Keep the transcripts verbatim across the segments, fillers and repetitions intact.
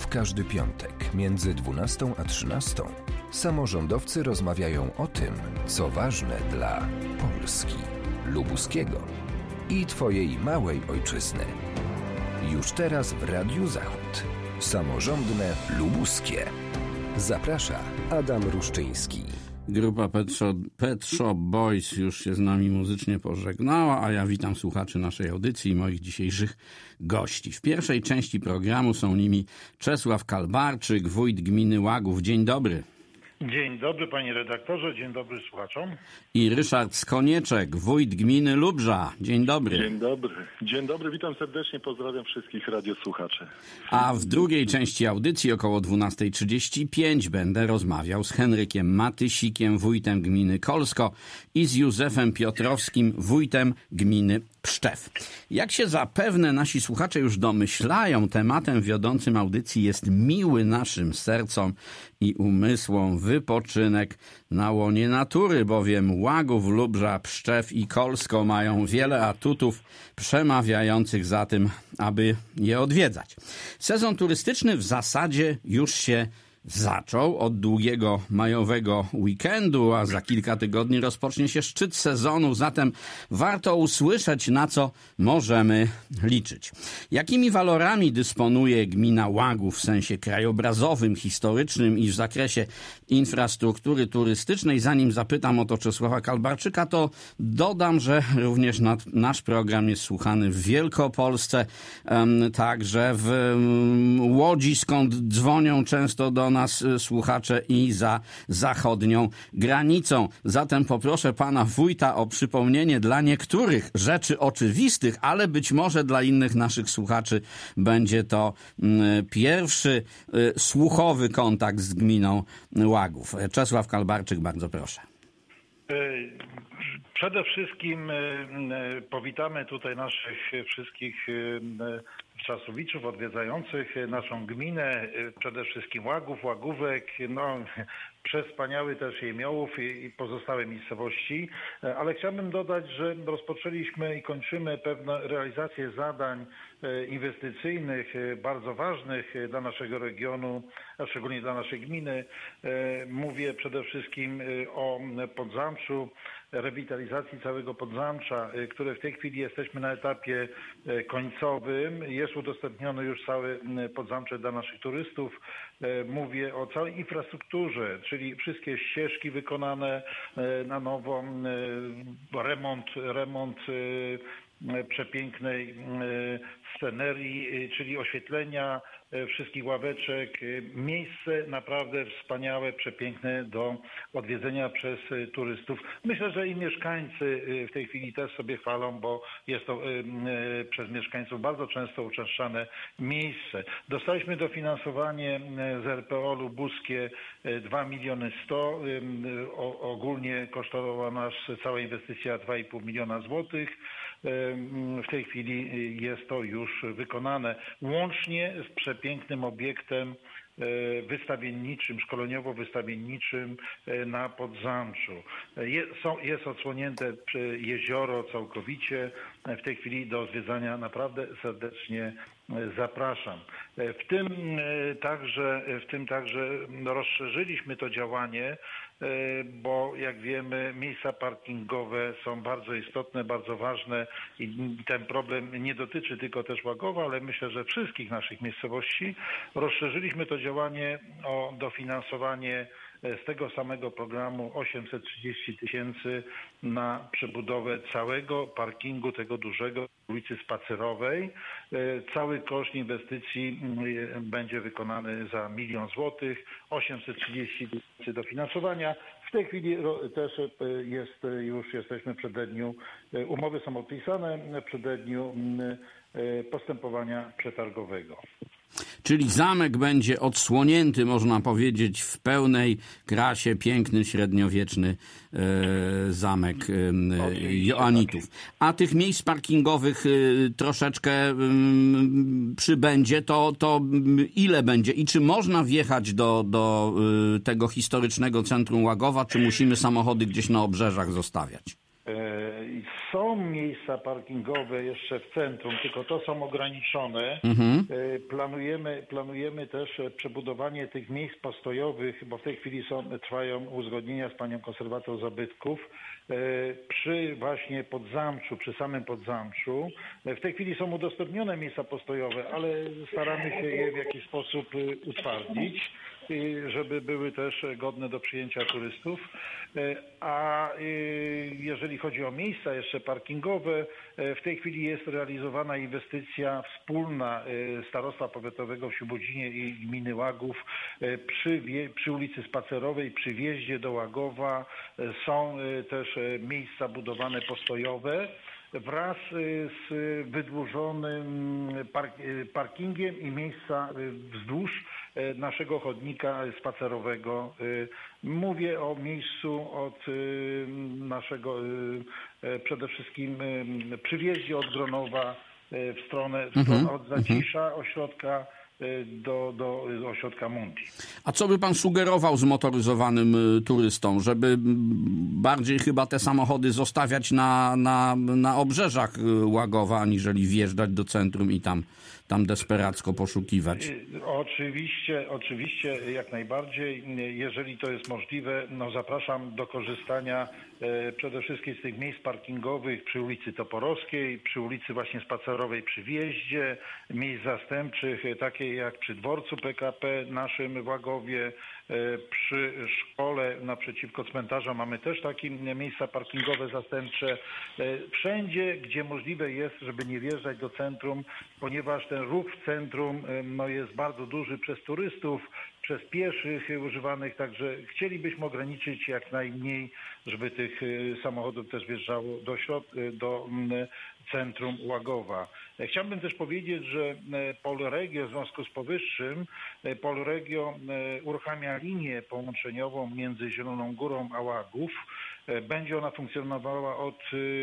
W każdy piątek między dwunastą a trzynastą samorządowcy rozmawiają o tym, co ważne dla Polski, lubuskiego i Twojej małej ojczyzny. Już teraz w Radiu Zachód. Samorządne lubuskie. Zaprasza Adam Ruszczyński. Grupa Pet Shop, Pet Shop Boys już się z nami muzycznie pożegnała, a ja witam słuchaczy naszej audycji i moich dzisiejszych gości. W pierwszej części programu są nimi Czesław Kalbarczyk, wójt gminy Łagów. Dzień dobry. Dzień dobry, panie redaktorze, dzień dobry słuchaczom. I Ryszard Skonieczek, wójt gminy Lubrza. Dzień dobry. Dzień dobry. Dzień dobry, witam serdecznie, pozdrawiam wszystkich radiosłuchaczy. A w drugiej części audycji około dwunasta trzydzieści pięć będę rozmawiał z Henrykiem Matysikiem, wójtem gminy Kolsko i z Józefem Piotrowskim, wójtem gminy Pszczew. Jak się zapewne nasi słuchacze już domyślają, tematem wiodącym audycji jest miły naszym sercom i umysłom wypoczynek na łonie natury, bowiem Łagów, Lubrza, Pszczew i Kolsko mają wiele atutów przemawiających za tym, aby je odwiedzać. Sezon turystyczny w zasadzie już się zaczął od długiego majowego weekendu, a za kilka tygodni rozpocznie się szczyt sezonu, zatem warto usłyszeć, na co możemy liczyć. Jakimi walorami dysponuje gmina Łagów w sensie krajobrazowym, historycznym i w zakresie infrastruktury turystycznej? Zanim zapytam o to Czesława Kalbarczyka, to dodam, że również nasz program jest słuchany w Wielkopolsce, także w Łodzi, skąd dzwonią często do nas nas słuchacze i za zachodnią granicą. Zatem poproszę pana wójta o przypomnienie dla niektórych rzeczy oczywistych, ale być może dla innych naszych słuchaczy będzie to pierwszy słuchowy kontakt z gminą Łagów. Czesław Kalbarczyk, bardzo proszę. Przede wszystkim powitamy tutaj naszych wszystkich czasowiczów odwiedzających naszą gminę, przede wszystkim Łagów, Łagówek, no przespaniały też Jemiołów i pozostałe miejscowości, ale chciałbym dodać, że rozpoczęliśmy i kończymy pewną realizację zadań inwestycyjnych bardzo ważnych dla naszego regionu, a szczególnie dla naszej gminy. Mówię przede wszystkim o Podzamczu, rewitalizacji całego Podzamcza, które w tej chwili jesteśmy na etapie końcowym. Jest udostępnione już całe Podzamcze dla naszych turystów. Mówię o całej infrastrukturze, czyli wszystkie ścieżki wykonane na nowo, remont, remont przepięknej scenerii, czyli oświetlenia wszystkich ławeczek. Miejsce naprawdę wspaniałe, przepiękne do odwiedzenia przez turystów. Myślę, że i mieszkańcy w tej chwili też sobie chwalą, bo jest to przez mieszkańców bardzo często uczęszczane miejsce. Dostaliśmy dofinansowanie z R P O lubuskie dwa miliony sto. Ogólnie kosztowała nas cała inwestycja dwa i pół miliona złotych. W tej chwili jest to już wykonane. Łącznie z przepięknym obiektem wystawienniczym, szkoleniowo-wystawienniczym na Podzamczu. Jest, są, jest odsłonięte jezioro całkowicie. W tej chwili do zwiedzania naprawdę serdecznie zapraszam. W tym także, w tym także rozszerzyliśmy to działanie, bo jak wiemy, miejsca parkingowe są bardzo istotne, bardzo ważne i ten problem nie dotyczy tylko też Łagowa, ale myślę, że wszystkich naszych miejscowości. Rozszerzyliśmy to działanie o dofinansowanie z tego samego programu osiemset trzydzieści tysięcy na przebudowę całego parkingu, tego dużego, ulicy Spacerowej. Cały koszt inwestycji będzie wykonany za milion złotych, osiemset trzydzieści tysięcy dofinansowania. W tej chwili też jest, już jesteśmy w przededniu, umowy są podpisane w przededniu postępowania przetargowego. Czyli zamek będzie odsłonięty, można powiedzieć, w pełnej krasie, piękny, średniowieczny e, zamek e, Joanitów. A tych miejsc parkingowych e, troszeczkę e, przybędzie, to, to ile będzie? I czy można wjechać do, do e, tego historycznego centrum Łagowa, czy musimy samochody gdzieś na obrzeżach zostawiać? Są miejsca parkingowe jeszcze w centrum, tylko to są ograniczone. Mhm. Planujemy, planujemy też przebudowanie tych miejsc postojowych, bo w tej chwili są, trwają uzgodnienia z panią konserwator zabytków przy właśnie Podzamczu, przy samym Podzamczu. W tej chwili są udostępnione miejsca postojowe, ale staramy się je w jakiś sposób utwardzić, żeby były też godne do przyjęcia turystów. A jeżeli chodzi o miejsca jeszcze parkingowe, w tej chwili jest realizowana inwestycja wspólna Starostwa Powiatowego w Świebodzinie i Gminy Łagów przy, przy ulicy Spacerowej, przy wjeździe do Łagowa. Są też miejsca budowane postojowe wraz z wydłużonym parkingiem i miejsca wzdłuż naszego chodnika spacerowego. Mówię o miejscu od naszego, przede wszystkim przy wjeździe od Gronowa w stronę, w stronę od Zacisza, ośrodka do, do ośrodka Mundi. A co by pan sugerował zmotoryzowanym turystom, żeby bardziej chyba te samochody zostawiać na, na, na obrzeżach Łagowa, aniżeli wjeżdżać do centrum i tam, tam desperacko poszukiwać? Oczywiście, oczywiście, jak najbardziej. Jeżeli to jest możliwe, no zapraszam do korzystania e, przede wszystkim z tych miejsc parkingowych przy ulicy Toporowskiej, przy ulicy właśnie Spacerowej przy wjeździe, miejsc zastępczych, takie jak przy dworcu P K P naszym w Łagowie, przy szkole naprzeciwko cmentarza mamy też takie miejsca parkingowe zastępcze. Wszędzie, gdzie możliwe jest, żeby nie wjeżdżać do centrum, ponieważ ten ruch w centrum no, jest bardzo duży przez turystów, przez pieszych używanych, także chcielibyśmy ograniczyć jak najmniej, żeby tych samochodów też wjeżdżało do, środ- do centrum Łagowa. Chciałbym też powiedzieć, że Polregio w związku z powyższym, Polregio uruchamia linię połączeniową między Zieloną Górą a Łagów. Będzie ona funkcjonowała od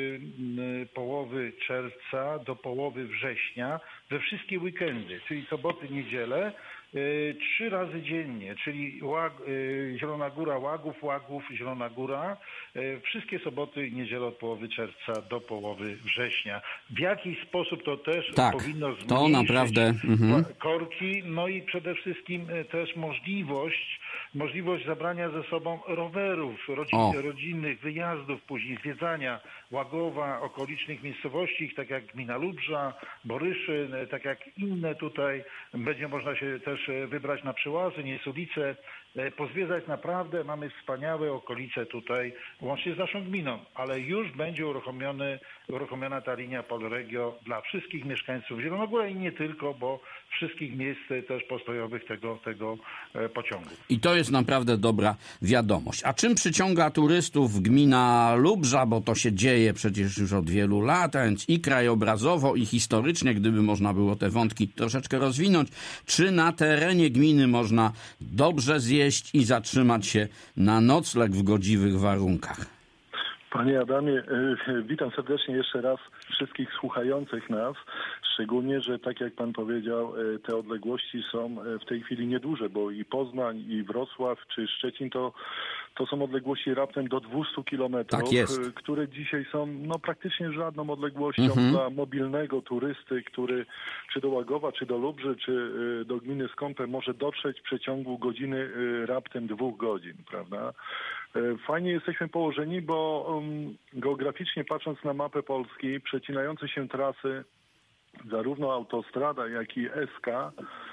połowy czerwca do połowy września we wszystkie weekendy, czyli soboty, niedziele, trzy razy dziennie, czyli Łag, Zielona Góra, Łagów, Łagów, Zielona Góra, wszystkie soboty i niedziele od połowy czerwca do połowy września. W jakiś sposób to też tak, powinno zmniejszyć to naprawdę, mhm. korki, no i przede wszystkim też możliwość, możliwość zabrania ze sobą rowerów rodzin, rodzinnych, wyjazdów, później zwiedzania Łagowa, okolicznych miejscowości, tak jak gmina Lubrza, Boryszyn, tak jak inne tutaj. Będzie można się też wybrać na Przyłazy, Niesulice, pozwiedzać naprawdę. Mamy wspaniałe okolice tutaj, łącznie z naszą gminą, ale już będzie uruchomiony, uruchomiona ta linia Polregio dla wszystkich mieszkańców Zielonogóry i nie tylko, bo wszystkich miejsc też postojowych tego, tego pociągu. I to jest naprawdę dobra wiadomość. A czym przyciąga turystów gmina Lubrza, bo to się dzieje przecież już od wielu lat, a więc i krajobrazowo, i historycznie, gdyby można było te wątki troszeczkę rozwinąć. Czy na terenie gminy można dobrze zjeść i zatrzymać się na nocleg w godziwych warunkach? Panie Adamie, witam serdecznie jeszcze raz wszystkich słuchających nas, szczególnie, że tak jak pan powiedział, te odległości są w tej chwili nieduże, bo i Poznań, i Wrocław, czy Szczecin to, to są odległości raptem do dwieście kilometrów, tak jest. które dzisiaj są no, praktycznie żadną odległością mhm. dla mobilnego turysty, który czy do Łagowa, czy do Lubrzy, czy do gminy Skąpe może dotrzeć w przeciągu godziny raptem dwóch godzin, prawda? Fajnie jesteśmy położeni, bo um, geograficznie patrząc na mapę Polski, przecinające się trasy, zarówno autostrada, jak i S K,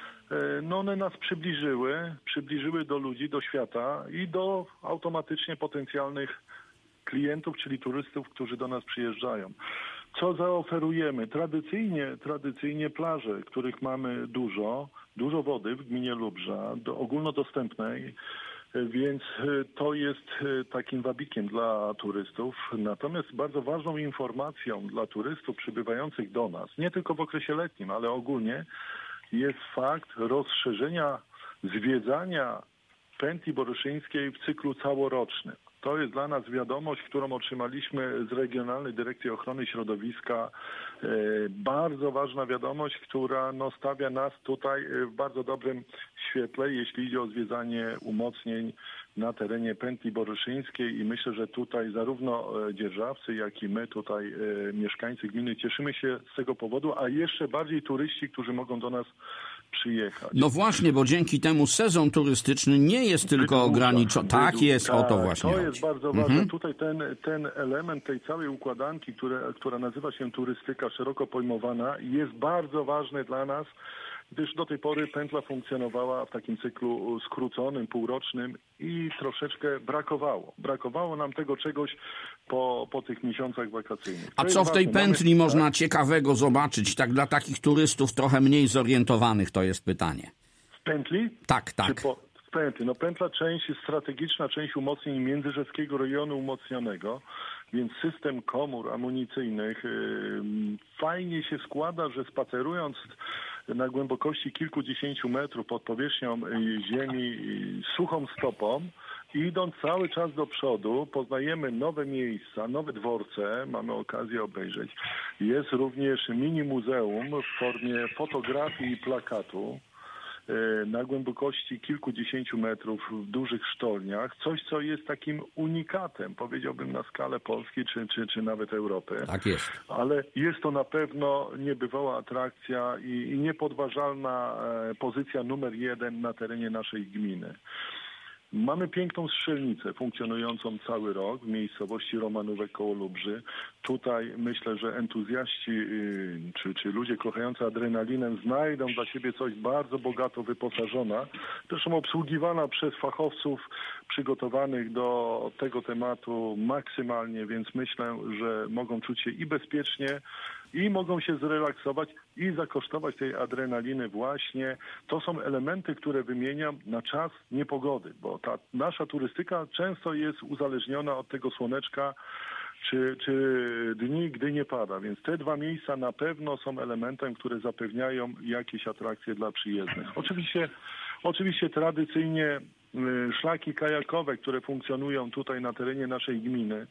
no one nas przybliżyły, przybliżyły do ludzi, do świata i do automatycznie potencjalnych klientów, czyli turystów, którzy do nas przyjeżdżają. Co zaoferujemy? Tradycyjnie, tradycyjnie plaże, których mamy dużo, dużo wody w gminie Lubrza, do ogólnodostępnej, więc to jest takim wabikiem dla turystów. Natomiast bardzo ważną informacją dla turystów przybywających do nas, nie tylko w okresie letnim, ale ogólnie, jest fakt rozszerzenia zwiedzania pętli boryszyńskiej w cyklu całorocznym. To jest dla nas wiadomość, którą otrzymaliśmy z Regionalnej Dyrekcji Ochrony Środowiska. Bardzo ważna wiadomość, która no, stawia nas tutaj w bardzo dobrym świetle, jeśli idzie o zwiedzanie umocnień na terenie Pętli Boryszyńskiej i myślę, że tutaj zarówno dzierżawcy, jak i my tutaj mieszkańcy gminy cieszymy się z tego powodu, a jeszcze bardziej turyści, którzy mogą do nas przyjechać. No właśnie, bo dzięki temu sezon turystyczny nie jest tylko ograniczony. Tak jest, tak, o to właśnie To chodzi. jest bardzo ważne. Mhm. Tutaj ten, ten element tej całej układanki, które, która nazywa się turystyka szeroko pojmowana, jest bardzo ważny dla nas, gdyż do tej pory pętla funkcjonowała w takim cyklu skróconym, półrocznym i troszeczkę brakowało. Brakowało nam tego czegoś po, po tych miesiącach wakacyjnych. To A co w tej ważne. pętli Mamy... można tak? ciekawego zobaczyć? Tak dla takich turystów trochę mniej zorientowanych to jest pytanie. W pętli? Tak, tak. Czy po... w pętli. No pętla część jest strategiczna, część umocnień międzyrzeckiego rejonu umocnionego, więc system komór amunicyjnych yy, fajnie się składa, że spacerując na głębokości kilkudziesięciu metrów pod powierzchnią ziemi suchą stopą, idąc cały czas do przodu, poznajemy nowe miejsca, nowe dworce, mamy okazję obejrzeć. Jest również mini muzeum w formie fotografii i plakatu na głębokości kilkudziesięciu metrów w dużych sztolniach. Coś, co jest takim unikatem, powiedziałbym, na skalę Polski czy, czy, czy nawet Europy. Tak jest. Ale jest to na pewno niebywała atrakcja i, i niepodważalna pozycja numer jeden na terenie naszej gminy. Mamy piękną strzelnicę funkcjonującą cały rok w miejscowości Romanówek koło Lubrzy. Tutaj myślę, że entuzjaści czy, czy ludzie kochający adrenalinę znajdą dla siebie coś bardzo bogato wyposażona. Zresztą obsługiwana przez fachowców przygotowanych do tego tematu maksymalnie, więc myślę, że mogą czuć się i bezpiecznie, i mogą się zrelaksować i zakosztować tej adrenaliny właśnie. To są elementy, które wymieniam na czas niepogody, bo ta nasza turystyka często jest uzależniona od tego słoneczka czy, czy dni, gdy nie pada. Więc te dwa miejsca na pewno są elementem, które zapewniają jakieś atrakcje dla przyjezdnych. Oczywiście, oczywiście tradycyjnie szlaki kajakowe, które funkcjonują tutaj na terenie naszej gminy,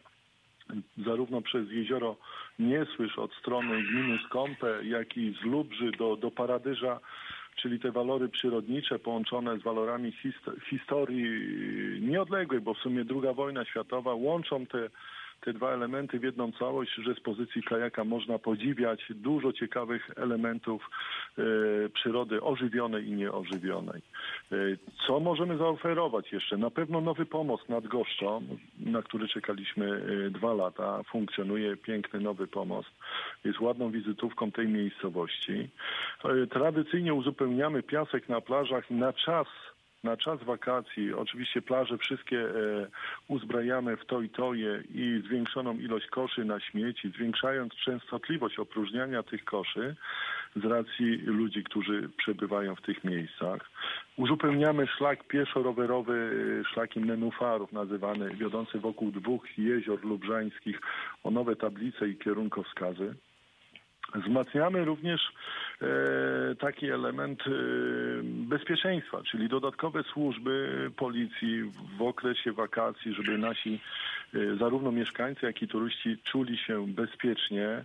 zarówno przez jezioro Niesłysz od strony gminy Skąpe, jak i z Lubrzy do, do Paradyża, czyli te walory przyrodnicze połączone z walorami historii nieodległej, bo w sumie druga wojna światowa, łączą te te dwa elementy w jedną całość, że z pozycji kajaka można podziwiać dużo ciekawych elementów e, przyrody ożywionej i nieożywionej. E, co możemy zaoferować jeszcze? Na pewno nowy pomost nad Goszczą, na który czekaliśmy e, dwa lata. Funkcjonuje piękny nowy pomost. Jest ładną wizytówką tej miejscowości. E, tradycyjnie uzupełniamy piasek na plażach na czas Na czas wakacji. Oczywiście plaże wszystkie e, uzbrajamy w to i toje i zwiększoną ilość koszy na śmieci, zwiększając częstotliwość opróżniania tych koszy z racji ludzi, którzy przebywają w tych miejscach. Uzupełniamy szlak pieszo-rowerowy szlakiem nenufarów, nazywany, wiodący wokół dwóch jezior lubrzańskich, o nowe tablice i kierunkowskazy. Wzmacniamy również e, taki element e, bezpieczeństwa, czyli dodatkowe służby policji w okresie wakacji, żeby nasi e, zarówno mieszkańcy, jak i turyści czuli się bezpiecznie, e,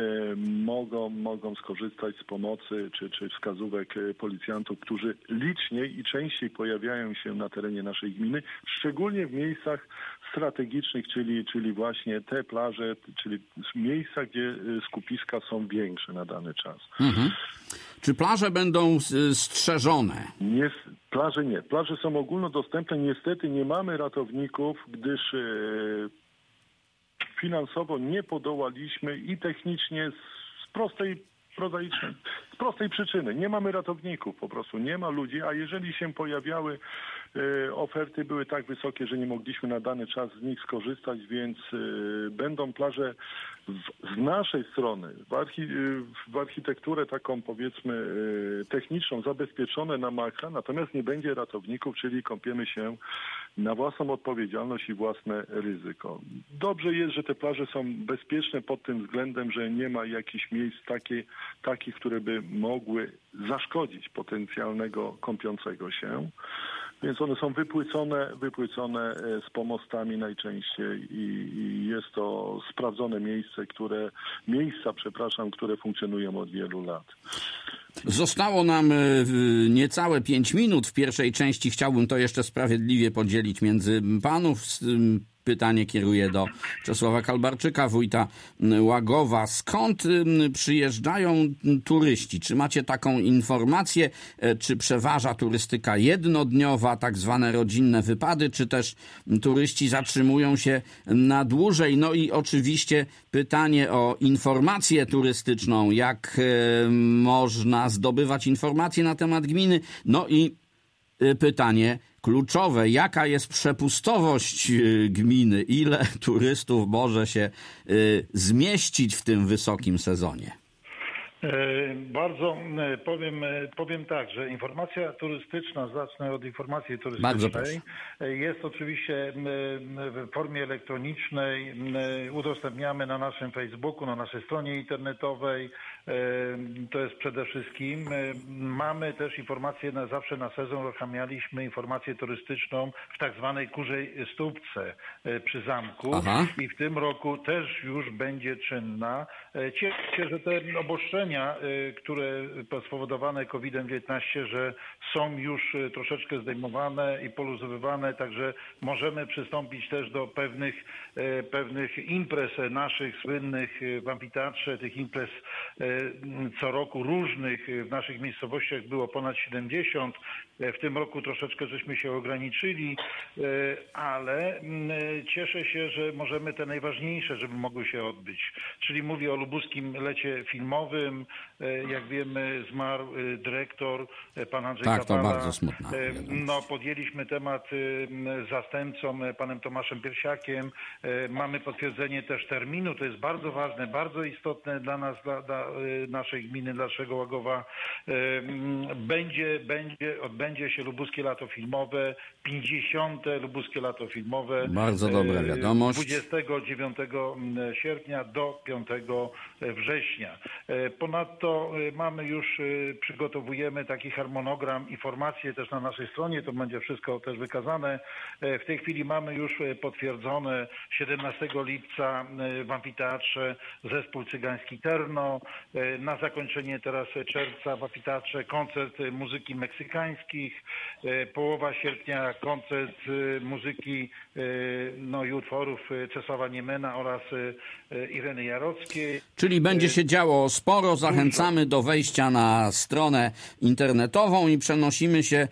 mogą, mogą skorzystać z pomocy czy, czy wskazówek policjantów, którzy liczniej i częściej pojawiają się na terenie naszej gminy, szczególnie w miejscach strategicznych, czyli, czyli właśnie te plaże, czyli miejsca, gdzie skupiska są większe na dany czas. Mhm. Czy plaże będą strzeżone? Nie, plaże nie. Plaże są ogólnodostępne. Niestety nie mamy ratowników, gdyż e, finansowo nie podołaliśmy i technicznie z, z prostej prozaicznej, z prostej przyczyny. Nie mamy ratowników, po prostu nie ma ludzi, a jeżeli się pojawiały e, oferty, były tak wysokie, że nie mogliśmy na dany czas z nich skorzystać, więc e, będą plaże w, z naszej strony, w, archi, w architekturę taką powiedzmy e, techniczną, zabezpieczone na maksa, natomiast nie będzie ratowników, czyli kąpiemy się na własną odpowiedzialność i własne ryzyko. Dobrze jest, że te plaże są bezpieczne pod tym względem, że nie ma jakichś miejsc takie, takich, które by mogły zaszkodzić potencjalnego kąpiącego się. Więc one są wypłycone, wypłycone z pomostami najczęściej i, i jest to sprawdzone miejsce, które, miejsca, przepraszam, które funkcjonują od wielu lat. Zostało nam niecałe pięć minut. W pierwszej części chciałbym to jeszcze sprawiedliwie podzielić między panów. Pytanie kieruję do Czesława Kalbarczyka, wójta Łagowa. Skąd przyjeżdżają turyści? Czy macie taką informację? Czy przeważa turystyka jednodniowa, tak zwane rodzinne wypady, czy też turyści zatrzymują się na dłużej? No i oczywiście pytanie o informację turystyczną. Jak można zdobywać informacje na temat gminy? No i pytanie kluczowe, jaka jest przepustowość gminy? Ile turystów może się zmieścić w tym wysokim sezonie? Bardzo powiem, powiem tak, że informacja turystyczna, zacznę od informacji turystycznej, jest oczywiście w formie elektronicznej, udostępniamy na naszym Facebooku, na naszej stronie internetowej, to jest przede wszystkim. Mamy też informację, na, zawsze na sezon uruchamialiśmy informację turystyczną w tak zwanej Kurzej Stópce przy zamku. Aha. I w tym roku też już będzie czynna. Cieszę się, że te obostrzenia, które spowodowane kowidem dziewiętnaście, że są już troszeczkę zdejmowane i poluzowywane, także możemy przystąpić też do pewnych, pewnych imprez naszych słynnych w amfiteatrze, tych imprez co roku różnych w naszych miejscowościach było ponad siedemdziesiąt. W tym roku troszeczkę żeśmy się ograniczyli, ale cieszę się, że możemy te najważniejsze, żeby mogły się odbyć. Czyli mówię o lubuskim lecie filmowym. Jak wiemy, zmarł dyrektor, pan Andrzej tak, Kawala. To bardzo smutne. No, podjęliśmy temat z zastępcą, panem Tomaszem Piersiakiem. Mamy potwierdzenie też terminu. To jest bardzo ważne, bardzo istotne dla nas, dla, dla naszej gminy, dla naszego Łagowa. Będzie, będzie, odbędzie się lubuskie lato filmowe, pięćdziesiąte lubuskie lato filmowe. Bardzo dobra wiadomość. dwudziestego dziewiątego sierpnia do piątego września. Ponadto mamy już, przygotowujemy taki harmonogram, informacje też na naszej stronie, to będzie wszystko też wykazane. W tej chwili mamy już potwierdzone siedemnastego lipca w amfiteatrze zespół cygański Terno. Na zakończenie teraz czerwca w amfiteatrze koncert muzyki meksykańskich. Połowa sierpnia koncert muzyki no, i utworów Czesława Niemena oraz Ireny Jarockiej. Czyli będzie się działo sporo. Zachęcamy do wejścia na stronę internetową i przenosimy się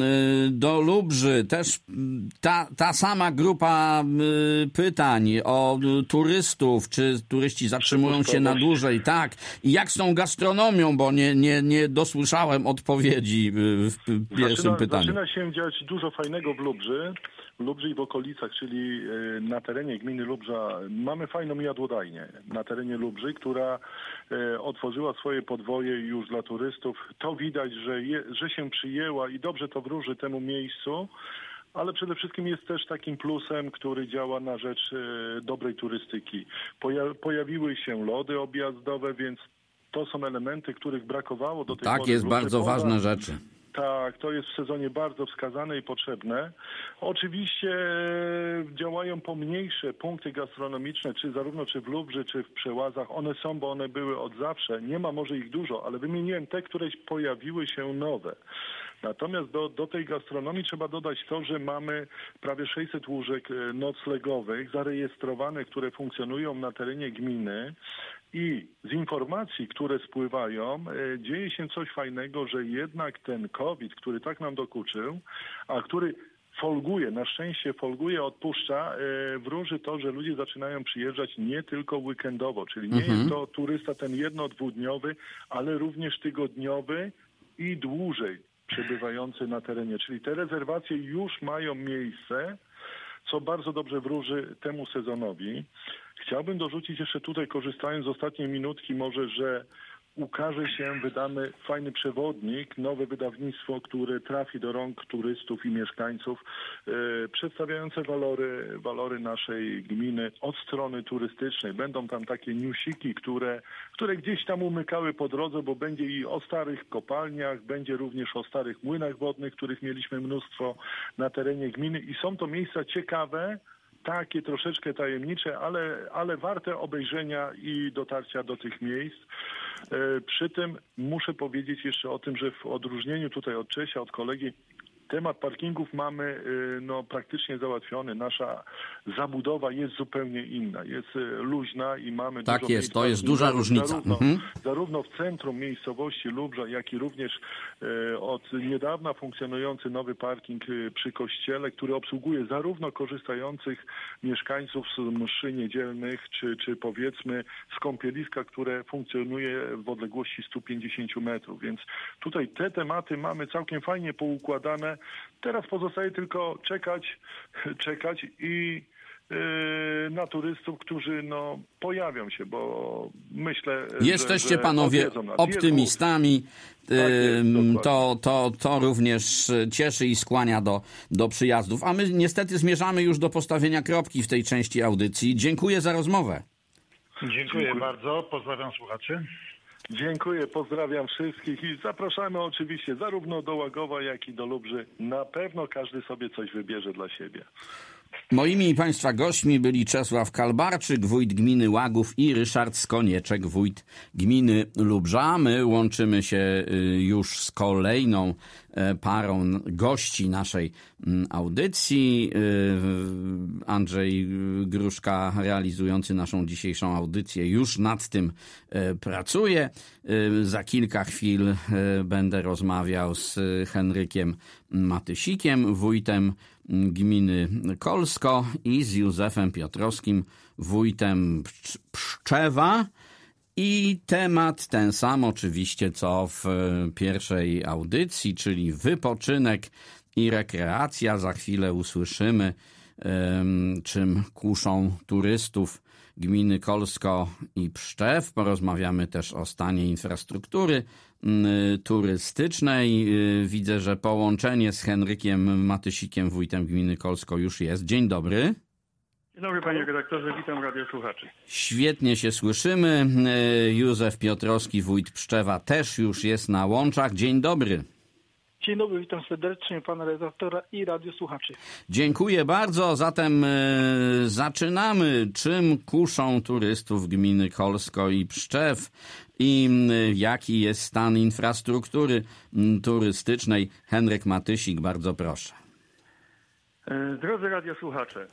do Lubrzy. Też ta, ta sama grupa pytań o turystów, czy turyści zatrzymują się na dłużej, tak. I jak z tą gastronomią, bo nie, nie, nie dosłyszałem odpowiedzi w pierwszym zaczyna, pytaniu. Zaczyna się dziać dużo fajnego w Lubrzy. W Lubrzy i w okolicach, czyli na terenie gminy Lubrza mamy fajną jadłodajnię na terenie Lubrzy, która otworzyła swoje podwoje już dla turystów. To widać, że, je, że się przyjęła i dobrze to wróży temu miejscu, ale przede wszystkim jest też takim plusem, który działa na rzecz dobrej turystyki. Poja- pojawiły się lody objazdowe, więc to są elementy, których brakowało do tej pory. Tak, jest bardzo ważne rzeczy. Tak, to jest w sezonie bardzo wskazane i potrzebne. Oczywiście działają pomniejsze punkty gastronomiczne, czy zarówno czy w Lubrzy, czy w Przełazach. One są, bo one były od zawsze. Nie ma może ich dużo, ale wymieniłem te, które pojawiły się nowe. Natomiast do, do tej gastronomii trzeba dodać to, że mamy prawie sześćset łóżek noclegowych zarejestrowanych, które funkcjonują na terenie gminy. I z informacji, które spływają, dzieje się coś fajnego, że jednak ten COVID, który tak nam dokuczył, a który folguje, na szczęście folguje, odpuszcza, wróży to, że ludzie zaczynają przyjeżdżać nie tylko weekendowo, czyli nie mhm. jest to turysta ten jedno-, dwudniowy, ale również tygodniowy i dłużej przebywający na terenie. Czyli te rezerwacje już mają miejsce, co bardzo dobrze wróży temu sezonowi. Chciałbym dorzucić jeszcze tutaj, korzystając z ostatniej minutki może, że ukaże się, wydamy fajny przewodnik, nowe wydawnictwo, które trafi do rąk turystów i mieszkańców, e, przedstawiające walory, walory naszej gminy od strony turystycznej. Będą tam takie newsiki, które, które gdzieś tam umykały po drodze, bo będzie i o starych kopalniach, będzie również o starych młynach wodnych, których mieliśmy mnóstwo na terenie gminy i są to miejsca ciekawe, takie troszeczkę tajemnicze, ale, ale warte obejrzenia i dotarcia do tych miejsc. E, przy tym muszę powiedzieć jeszcze o tym, że w odróżnieniu tutaj od Czesia, od kolegi, temat parkingów mamy no, praktycznie załatwiony. Nasza zabudowa jest zupełnie inna. Jest luźna i mamy tak dużo jest, to jest duża różnica. Zarówno, mhm. zarówno w centrum miejscowości Lubrza, jak i również e, od niedawna funkcjonujący nowy parking przy kościele, który obsługuje zarówno korzystających mieszkańców z mszy niedzielnych, czy, czy powiedzmy z kąpieliska, które funkcjonuje w odległości stu pięćdziesięciu metrów. Więc tutaj te tematy mamy całkiem fajnie poukładane. Teraz pozostaje tylko czekać, czekać i yy, na turystów, którzy no, pojawią się, bo myślę, Jesteście że, że panowie optymistami. Tak jest, to, to, to również cieszy i skłania do, do przyjazdów. A my niestety zmierzamy już do postawienia kropki w tej części audycji. Dziękuję za rozmowę. Dziękuję, Dziękuję. bardzo. Pozdrawiam słuchaczy. Dziękuję, pozdrawiam wszystkich i zapraszamy oczywiście zarówno do Łagowa, jak i do Lubrzy. Na pewno każdy sobie coś wybierze dla siebie. Moimi i Państwa gośćmi byli Czesław Kalbarczyk, wójt gminy Łagów i Ryszard Skonieczek, wójt gminy Lubrza. My łączymy się już z kolejną parą gości naszej audycji. Andrzej Gruszka, realizujący naszą dzisiejszą audycję, już nad tym pracuje. Za kilka chwil będę rozmawiał z Henrykiem Matysikiem, wójtem gminy Kolsko, i z Józefem Piotrowskim, wójtem Pszczewa. I temat ten sam oczywiście co w pierwszej audycji, czyli wypoczynek i rekreacja. Za chwilę usłyszymy, czym kuszą turystów gminy Kolsko i Pszczew. Porozmawiamy też o stanie infrastruktury turystycznej. Widzę, że połączenie z Henrykiem Matysikiem, wójtem gminy Kolsko, już jest. Dzień dobry. Dzień dobry, panie redaktorze, witam radiosłuchaczy. Świetnie się słyszymy. Józef Piotrowski, wójt Pszczewa, też już jest na łączach. Dzień dobry. Dzień dobry, witam serdecznie pana redaktora i radiosłuchaczy. Dziękuję bardzo. Zatem e, zaczynamy. Czym kuszą turystów gminy Kolsko i Pszczew i e, jaki jest stan infrastruktury m, turystycznej? Henryk Matysik, bardzo proszę. Drodzy radiosłuchacze,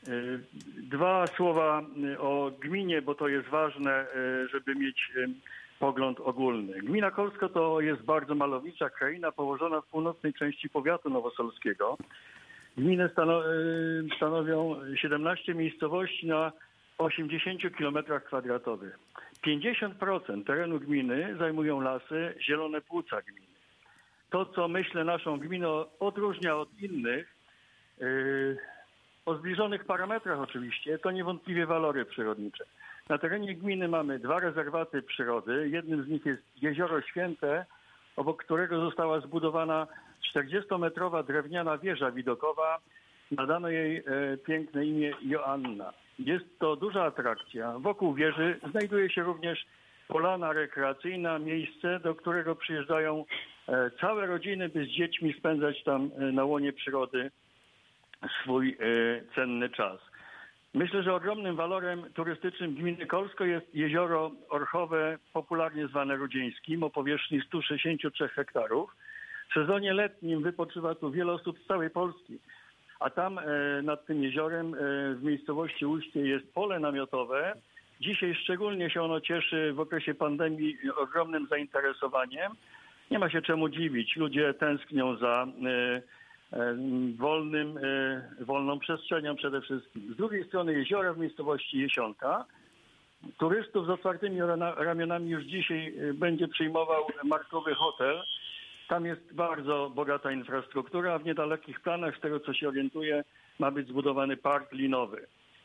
dwa słowa o gminie, bo to jest ważne, żeby mieć pogląd ogólny. Gmina Kolsko to jest bardzo malownicza kraina położona w północnej części powiatu nowosolskiego. Gminy stanowią siedemnaście miejscowości na osiemdziesięciu kilometrach kwadratowych. pięćdziesiąt procent terenu gminy zajmują lasy, zielone płuca gminy. To, co myślę naszą gminę odróżnia od innych, yy, o zbliżonych parametrach oczywiście, to niewątpliwie walory przyrodnicze. Na terenie gminy mamy dwa rezerwaty przyrody. Jednym z nich jest Jezioro Święte, obok którego została zbudowana czterdziestometrowa drewniana wieża widokowa. Nadano jej e, piękne imię Joanna. Jest to duża atrakcja. Wokół wieży znajduje się również polana rekreacyjna, miejsce, do którego przyjeżdżają e, całe rodziny, by z dziećmi spędzać tam e, na łonie przyrody swój e, cenny czas. Myślę, że ogromnym walorem turystycznym gminy Kolsko jest jezioro Orchowe, popularnie zwane Rudzieńskim, o powierzchni stu sześćdziesięciu trzech hektarów. W sezonie letnim wypoczywa tu wiele osób z całej Polski. A tam e, nad tym jeziorem e, w miejscowości Uście jest pole namiotowe. Dzisiaj szczególnie się ono cieszy w okresie pandemii ogromnym zainteresowaniem. Nie ma się czemu dziwić. Ludzie tęsknią za e, e, wolnym, e, wolną przestrzenią przede wszystkim. Z drugiej strony jeziora w miejscowości Jesionka. Turystów z otwartymi ramionami już dzisiaj będzie przyjmował markowy hotel. Tam jest bardzo bogata infrastruktura, a w niedalekich planach, z tego co się orientuję, ma być zbudowany park linowy.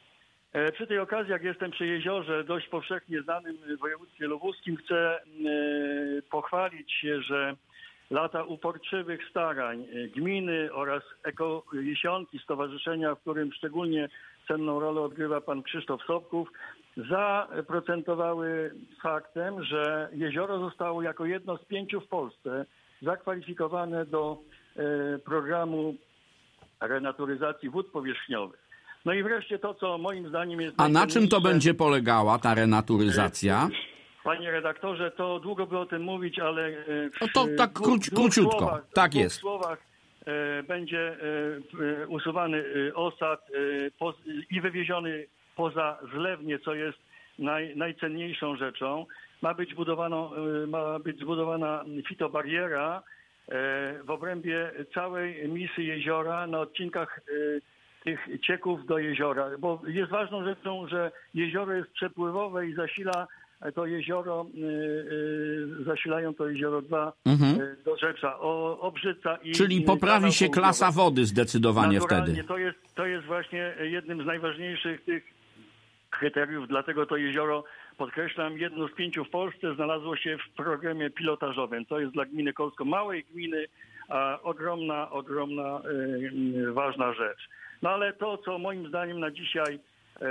Przy tej okazji, jak jestem przy jeziorze dość powszechnie znanym w województwie lubuskim, chcę pochwalić się, że lata uporczywych starań gminy oraz Eko Jesionki, stowarzyszenia, w którym szczególnie cenną rolę odgrywa pan Krzysztof Sobków, zaprocentowały faktem, że jezioro zostało jako jedno z pięciu w Polsce zakwalifikowane do programu renaturyzacji wód powierzchniowych. No i wreszcie to, co moim zdaniem jest... A na czym to będzie polegała ta renaturyzacja? Panie redaktorze, to długo by o tym mówić, ale... No to tak dwóch, króci, króciutko, słowach, tak w dwóch jest. słowach e, będzie e, usuwany osad e, po, i wywieziony poza zlewnię, co jest naj, najcenniejszą rzeczą. Ma być, budowano, e, ma być zbudowana fitobariera e, w obrębie całej misy jeziora na odcinkach e, tych cieków do jeziora, bo jest ważną rzeczą, że jezioro jest przepływowe i zasila to jezioro, yy, zasilają to jezioro dwa mhm. yy, do Rzecza, o, Obrzyca i... Czyli poprawi się klasa wody zdecydowanie Naturalnie, wtedy. To jest, to jest właśnie jednym z najważniejszych tych kryteriów, dlatego to jezioro, podkreślam, jedno z pięciu w Polsce znalazło się w programie pilotażowym. To jest dla gminy Kolsko, małej gminy, a ogromna, ogromna yy, ważna rzecz. No ale to, co moim zdaniem na dzisiaj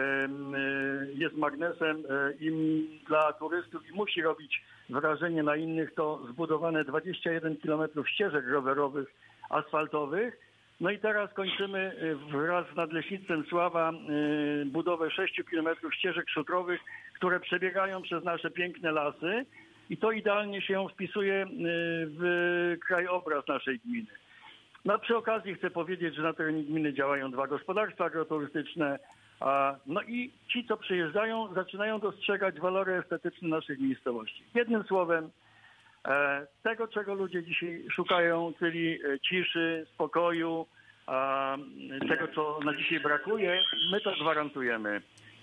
jest magnesem i dla turystów i musi robić wrażenie na innych, to zbudowane dwadzieścia jeden kilometrów ścieżek rowerowych, asfaltowych. No i teraz kończymy wraz z Nadleśnictwem Sława budowę sześciu kilometrów ścieżek szutrowych, które przebiegają przez nasze piękne lasy i to idealnie się wpisuje w krajobraz naszej gminy. No przy okazji chcę powiedzieć, że na terenie gminy działają dwa gospodarstwa agroturystyczne, a, no i ci, co przyjeżdżają, zaczynają dostrzegać walory estetyczne naszych miejscowości. Jednym słowem, e, tego, czego ludzie dzisiaj szukają, czyli ciszy, spokoju, a, tego, co na dzisiaj brakuje, my to gwarantujemy.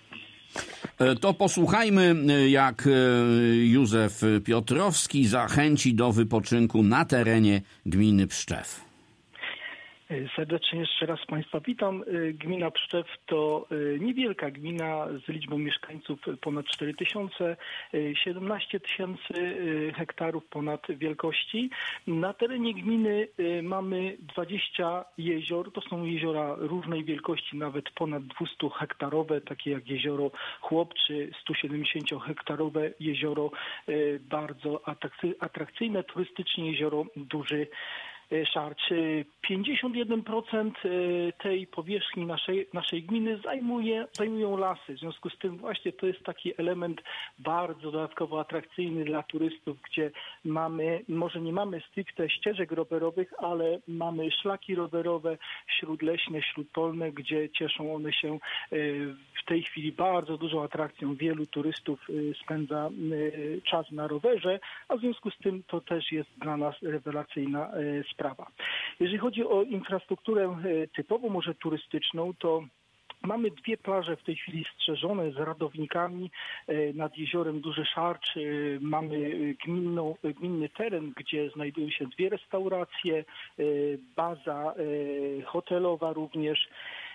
To posłuchajmy, jak Józef Piotrowski zachęci do wypoczynku na terenie gminy Pszczew. Serdecznie jeszcze raz Państwa witam. Gmina Pszczew to niewielka gmina z liczbą mieszkańców ponad cztery tysiące, siedemnaście tysięcy hektarów ponad wielkości. Na terenie gminy mamy dwadzieścia jezior. To są jeziora różnej wielkości, nawet ponad dwieście hektarowe, takie jak jezioro Chłop czy sto siedemdziesiąt hektarowe jezioro, bardzo atrakcyjne turystycznie jezioro Duży Szarcz. pięćdziesiąt jeden procent tej powierzchni naszej, naszej gminy zajmuje, zajmują lasy. W związku z tym właśnie to jest taki element bardzo dodatkowo atrakcyjny dla turystów, gdzie mamy, może nie mamy stricte ścieżek rowerowych, ale mamy szlaki rowerowe śródleśne, śródpolne, gdzie cieszą one się w tej chwili bardzo dużą atrakcją. Wielu turystów spędza czas na rowerze, a w związku z tym to też jest dla nas rewelacyjna sprawa. Jeżeli chodzi o infrastrukturę typowo może turystyczną, to mamy dwie plaże w tej chwili strzeżone z radownikami nad jeziorem Duży Szarcz. Mamy gminną, gminny teren, gdzie znajdują się dwie restauracje, baza hotelowa również.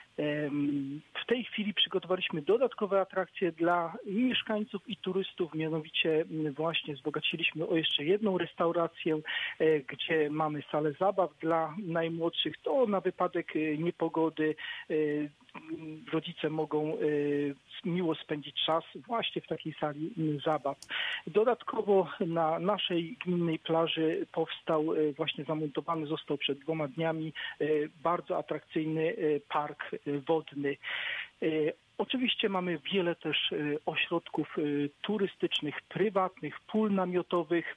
W tej chwili przygotowaliśmy dodatkowe atrakcje dla mieszkańców i turystów, mianowicie właśnie wzbogaciliśmy o jeszcze jedną restaurację, gdzie mamy salę zabaw dla najmłodszych. To na wypadek niepogody rodzice mogą miło spędzić czas właśnie w takiej sali zabaw. Dodatkowo na naszej gminnej plaży powstał, właśnie zamontowany został przed dwoma dniami bardzo atrakcyjny park wodny. Oczywiście mamy wiele też ośrodków turystycznych, prywatnych, pól namiotowych,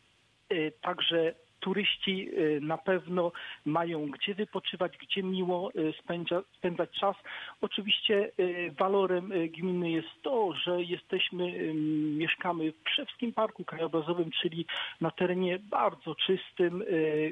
także turyści na pewno mają gdzie wypoczywać, gdzie miło spędza, spędzać czas. Oczywiście walorem gminy jest to, że jesteśmy, mieszkamy w Pszczewskim Parku Krajobrazowym, czyli na terenie bardzo czystym.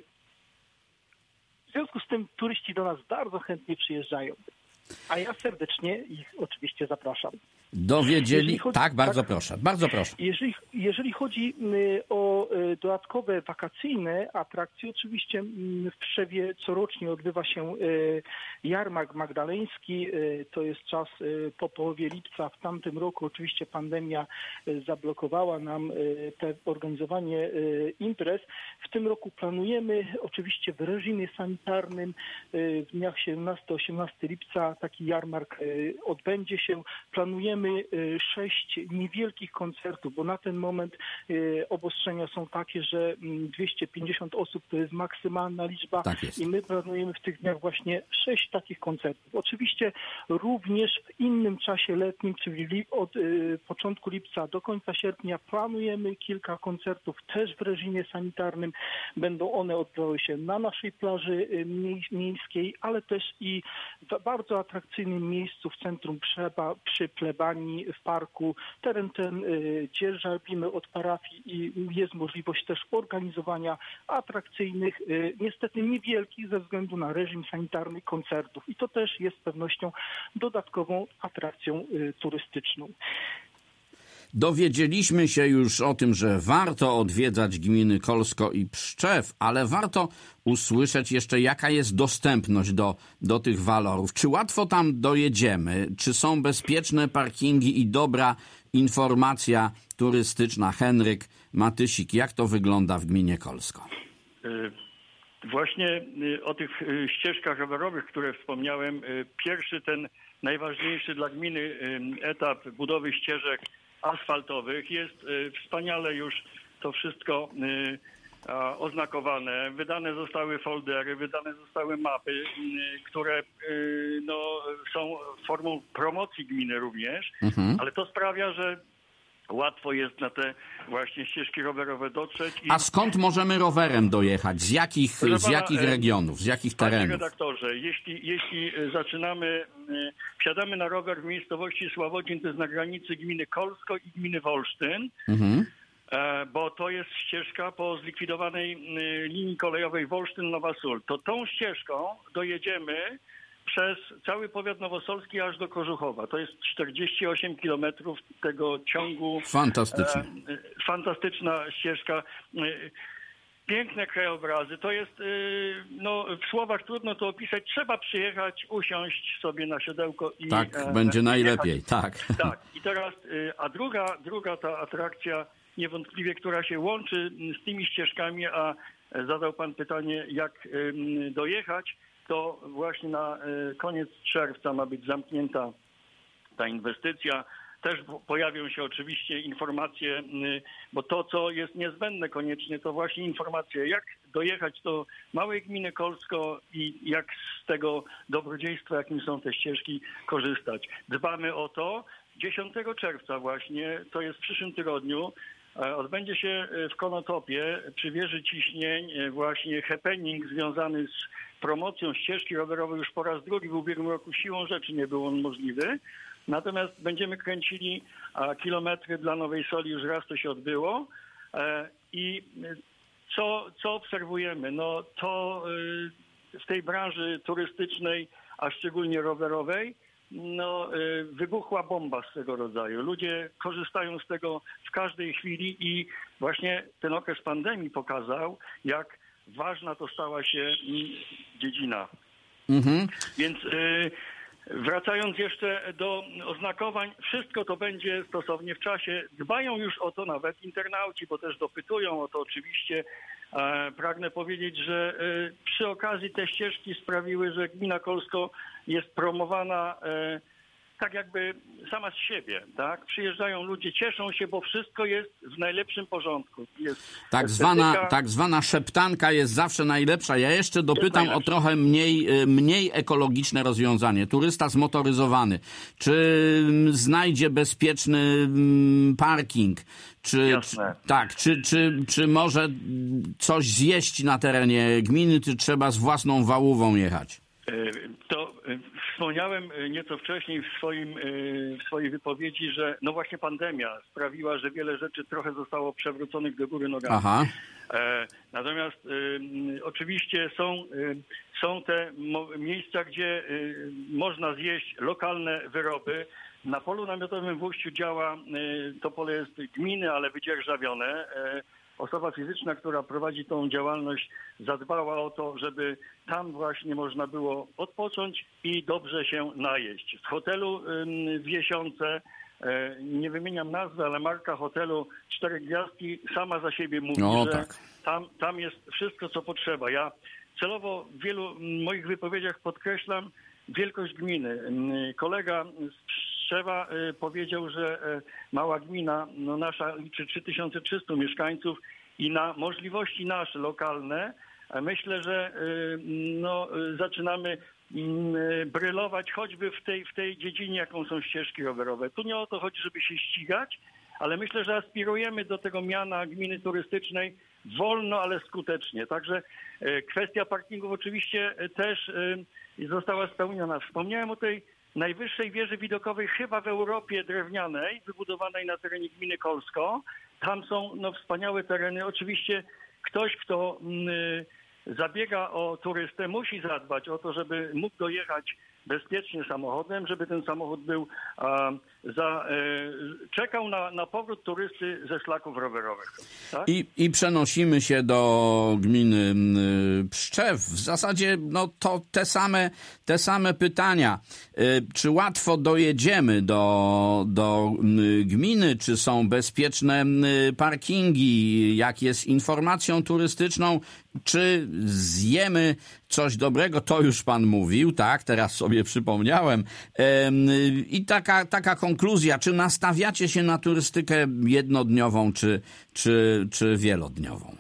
W związku z tym turyści do nas bardzo chętnie przyjeżdżają. A ja serdecznie ich oczywiście zapraszam. Dowiedzieli... Chodzi, tak, bardzo tak, proszę, bardzo proszę. Jeżeli, jeżeli chodzi o dodatkowe wakacyjne atrakcje, oczywiście w Pszczewie corocznie odbywa się jarmark magdaleński. To jest czas po połowie lipca. W tamtym roku oczywiście pandemia zablokowała nam te organizowanie imprez. W tym roku planujemy oczywiście w reżimie sanitarnym w dniach siedemnastego osiemnastego lipca taki jarmark odbędzie się. Planujemy sześć niewielkich koncertów, bo na ten moment obostrzenia są takie, że dwieście pięćdziesiąt osób to jest maksymalna liczba tak jest. I my planujemy w tych dniach właśnie sześć takich koncertów. Oczywiście również w innym czasie letnim, czyli od początku lipca do końca sierpnia planujemy kilka koncertów też w reżimie sanitarnym. Będą one odbywały się na naszej plaży miejskiej, ale też i w bardzo atrakcyjnym miejscu w centrum Przeba, przy plebanii w parku. Teren ten dzierżawimy od parafii i jest możliwość też organizowania atrakcyjnych, niestety niewielkich ze względu na reżim sanitarny koncertów. I to też jest z pewnością dodatkową atrakcją turystyczną. Dowiedzieliśmy się już o tym, że warto odwiedzać gminy Kolsko i Pszczew, ale warto usłyszeć jeszcze, jaka jest dostępność do, do tych walorów. Czy łatwo tam dojedziemy? Czy są bezpieczne parkingi i dobra informacja turystyczna? Henryk Matysik, jak to wygląda w gminie Kolsko? Właśnie o tych ścieżkach rowerowych, które wspomniałem, pierwszy ten najważniejszy dla gminy etap budowy ścieżek asfaltowych jest wspaniale już to wszystko oznakowane. Wydane zostały foldery, wydane zostały mapy, które no, są formą promocji gminy również, mhm. ale to sprawia, że łatwo jest na te właśnie ścieżki rowerowe dotrzeć. I... A skąd możemy rowerem dojechać? Z jakich, z jakich regionów, z jakich terenów? Panie redaktorze, jeśli, jeśli zaczynamy, wsiadamy na rower w miejscowości Sławodzin, to jest na granicy gminy Kolsko i gminy Wolsztyn, mhm. bo to jest ścieżka po zlikwidowanej linii kolejowej Wolsztyn-Nowa Sól. To tą ścieżką dojedziemy przez cały powiat nowosolski aż do Kożuchowa. To jest czterdzieści osiem kilometrów tego ciągu. Fantastycznie. E, fantastyczna ścieżka. E, piękne krajobrazy. To jest, e, no w słowach trudno to opisać. Trzeba przyjechać, usiąść sobie na siodełko i... Tak, e, będzie najlepiej, jechać. tak. Tak. I teraz, e, a druga, druga ta atrakcja niewątpliwie, która się łączy z tymi ścieżkami, a zadał pan pytanie, jak e, dojechać, to właśnie na koniec czerwca ma być zamknięta ta inwestycja. Też pojawią się oczywiście informacje, bo to, co jest niezbędne koniecznie, to właśnie informacje, jak dojechać do małej gminy Kolsko i jak z tego dobrodziejstwa, jakim są te ścieżki, korzystać. Dbamy o to. dziesiątego czerwca właśnie, to jest w przyszłym tygodniu, odbędzie się w Konotopie przy wieży Ciśnień właśnie happening związany z promocją ścieżki rowerowej już po raz drugi. W ubiegłym roku siłą rzeczy nie był on możliwy. Natomiast będziemy kręcili kilometry dla Nowej Soli, już raz to się odbyło. I co, co obserwujemy? No to w tej branży turystycznej, a szczególnie rowerowej, no, wybuchła bomba z tego rodzaju. Ludzie korzystają z tego w każdej chwili i właśnie ten okres pandemii pokazał, jak ważna to stała się dziedzina. Mhm. Więc y, wracając jeszcze do oznakowań, wszystko to będzie stosownie w czasie. Dbają już o to nawet internauci, bo też dopytują o to oczywiście. E, pragnę powiedzieć, że e, przy okazji te ścieżki sprawiły, że gmina Kolsko jest promowana e, tak jakby sama z siebie, tak? Przyjeżdżają ludzie, cieszą się, bo wszystko jest w najlepszym porządku. Jest tak, zwana, tak zwana szeptanka jest zawsze najlepsza. Ja jeszcze dopytam o trochę mniej, mniej ekologiczne rozwiązanie. Turysta zmotoryzowany. Czy znajdzie bezpieczny parking? Czy, czy, tak, czy, czy, czy może coś zjeść na terenie gminy, czy trzeba z własną wałówą jechać? To Wspomniałem nieco wcześniej w, swoim, w swojej wypowiedzi, że no właśnie pandemia sprawiła, że wiele rzeczy trochę zostało przewróconych do góry nogami. Aha. Natomiast y, oczywiście są, y, są te mo- miejsca, gdzie y, można zjeść lokalne wyroby. Na polu namiotowym w Uściu działa, y, to pole jest gminy, ale wydzierżawione. Y, Osoba fizyczna, która prowadzi tą działalność, zadbała o to, żeby tam właśnie można było odpocząć i dobrze się najeść. Z hotelu w Jesiące, nie wymieniam nazwy, ale marka hotelu Cztery Gwiazdki sama za siebie mówi, no, że tak. tam, tam jest wszystko, co potrzeba. Ja celowo w wielu moich wypowiedziach podkreślam wielkość gminy. Kolega z Pszczewa powiedział, że mała gmina, no nasza liczy trzy tysiące trzysta mieszkańców i na możliwości nasze lokalne myślę, że no, zaczynamy brylować choćby w tej, w tej dziedzinie, jaką są ścieżki rowerowe. Tu nie o to chodzi, żeby się ścigać, ale myślę, że aspirujemy do tego miana gminy turystycznej wolno, ale skutecznie. Także kwestia parkingów oczywiście też została spełniona. Wspomniałem o tej najwyższej wieży widokowej chyba w Europie drewnianej, wybudowanej na terenie gminy Kolsko. Tam są no, wspaniałe tereny. Oczywiście ktoś, kto y, zabiega o turystę, musi zadbać o to, żeby mógł dojechać bezpiecznie samochodem, żeby ten samochód był a, za, e, czekał na, na powrót turysty ze szlaków rowerowych. Tak? I, I przenosimy się do gminy Pszczew. W zasadzie no, to te same, te same pytania. Czy łatwo dojedziemy do, do gminy? Czy są bezpieczne parkingi? Jak jest informacją turystyczną? Czy zjemy coś dobrego? To już pan mówił, tak? Teraz sobie przypomniałem. I taka, taka konkluzja. Czy nastawiacie się na turystykę jednodniową, czy, czy, czy wielodniową?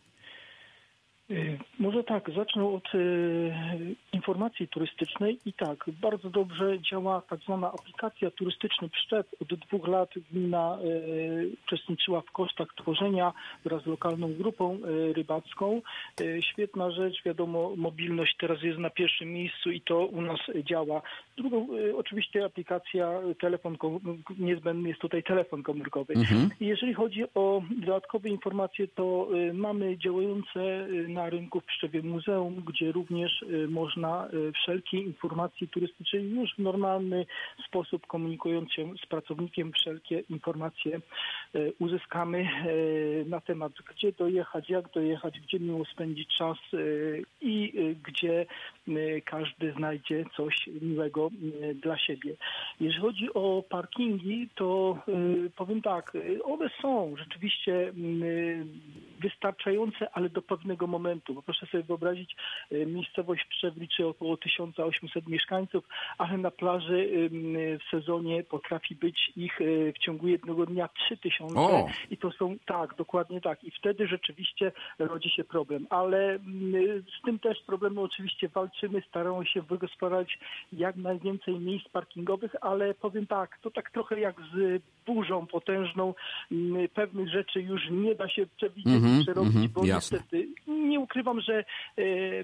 Może tak, zacznę od e, informacji turystycznej i tak, bardzo dobrze działa tak zwana aplikacja Turystyczny Pszczew. Od dwóch lat gmina e, uczestniczyła w kosztach tworzenia wraz z lokalną grupą e, rybacką. E, świetna rzecz, wiadomo, mobilność teraz jest na pierwszym miejscu i to u nas działa. Drugą e, oczywiście aplikacja, telefon, niezbędny jest tutaj telefon komórkowy. Mhm. Jeżeli chodzi o dodatkowe informacje, to e, mamy działające e, na rynku w Pszczewie muzeum, gdzie również można wszelkie informacje turystyczne już w normalny sposób, komunikując się z pracownikiem, wszelkie informacje uzyskamy na temat, gdzie dojechać, jak dojechać, gdzie miło spędzić czas i gdzie każdy znajdzie coś miłego dla siebie. Jeżeli chodzi o parkingi, to powiem tak, one są rzeczywiście wystarczające, ale do pewnego momentu. Bo proszę sobie wyobrazić, miejscowość Pszczew liczy około tysiąc osiemset mieszkańców, ale na plaży w sezonie potrafi być ich w ciągu jednego dnia trzy tysiące. O. I to są, tak, dokładnie tak. I wtedy rzeczywiście rodzi się problem. Ale z tym też problemem oczywiście walczymy, staramy się wygospodarować jak najwięcej miejsc parkingowych, ale powiem tak, to tak trochę jak z burzą potężną. Pewnych rzeczy już nie da się przewidzieć, mm-hmm, przerobić, mm-hmm, bo jasne. Niestety nie ukrywam, że e,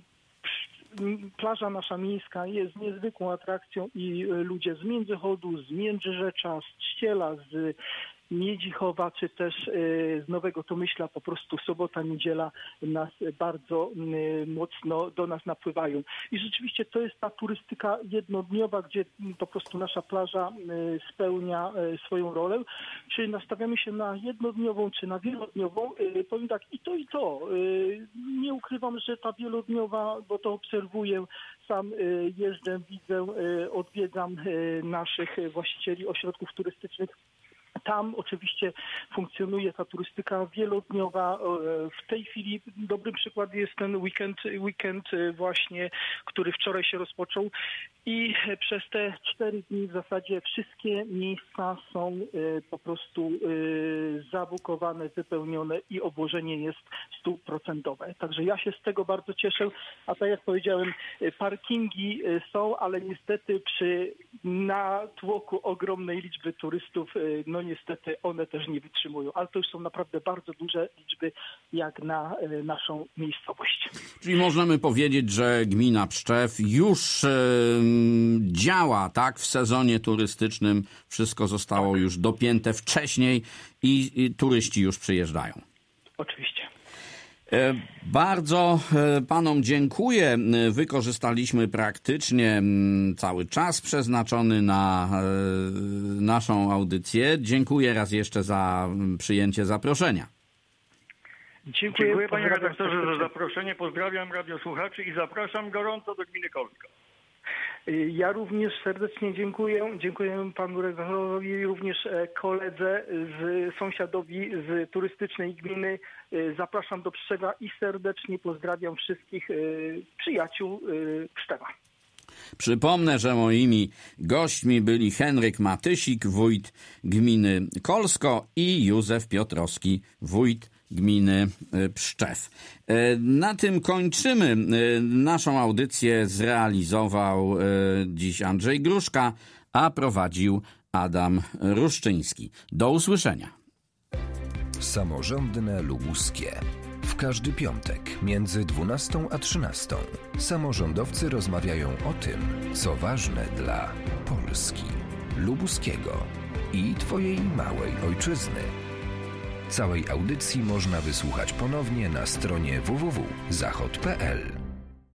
plaża nasza miejska jest niezwykłą atrakcją i ludzie z Międzychodu, z Międzyrzecza, z Czciela, z Miedzichowa, czy też z Nowego Tomyśla, po prostu sobota, niedziela nas bardzo mocno do nas napływają. I rzeczywiście to jest ta turystyka jednodniowa, gdzie po prostu nasza plaża spełnia swoją rolę. Czy nastawiamy się na jednodniową, czy na wielodniową? Powiem tak, i to, i to. Nie ukrywam, że ta wielodniowa, bo to obserwuję, sam jeżdżę, widzę, odwiedzam naszych właścicieli ośrodków turystycznych. Tam oczywiście funkcjonuje ta turystyka wielodniowa. W tej chwili dobrym przykładem jest ten weekend, weekend właśnie, który wczoraj się rozpoczął i przez te cztery dni w zasadzie wszystkie miejsca są po prostu zabukowane, wypełnione i obłożenie jest stuprocentowe. Także ja się z tego bardzo cieszę, a tak jak powiedziałem, parkingi są, ale niestety przy natłoku ogromnej liczby turystów no no niestety one też nie wytrzymują. Ale to już są naprawdę bardzo duże liczby jak na naszą miejscowość. Czyli możemy powiedzieć, że gmina Pszczew już e, działa, tak? W sezonie turystycznym wszystko zostało już dopięte wcześniej i, i turyści już przyjeżdżają. Oczywiście. Bardzo panom dziękuję. Wykorzystaliśmy praktycznie cały czas przeznaczony na naszą audycję. Dziękuję raz jeszcze za przyjęcie zaproszenia. Dziękuję, Dziękuję panie redaktorze za zaproszenie. Pozdrawiam radiosłuchaczy i zapraszam gorąco do gminy Kolska. Ja również serdecznie dziękuję. Dziękuję panu redaktorowi, również koledze, z sąsiadowi z turystycznej gminy. Zapraszam do Pszczewa i serdecznie pozdrawiam wszystkich przyjaciół Pszczewa. Przypomnę, że moimi gośćmi byli Henryk Matysik, wójt gminy Kolsko, i Józef Piotrowski, wójt gminy Pszczew. Na tym kończymy. Naszą audycję zrealizował dziś Andrzej Gruszka, a prowadził Adam Ruszczyński. Do usłyszenia. Samorządne Lubuskie. W każdy piątek między dwunastą a trzynastą samorządowcy rozmawiają o tym, co ważne dla Polski, lubuskiego i twojej małej ojczyzny. Całej audycji można wysłuchać ponownie na stronie w w w kropka zachod kropka p l.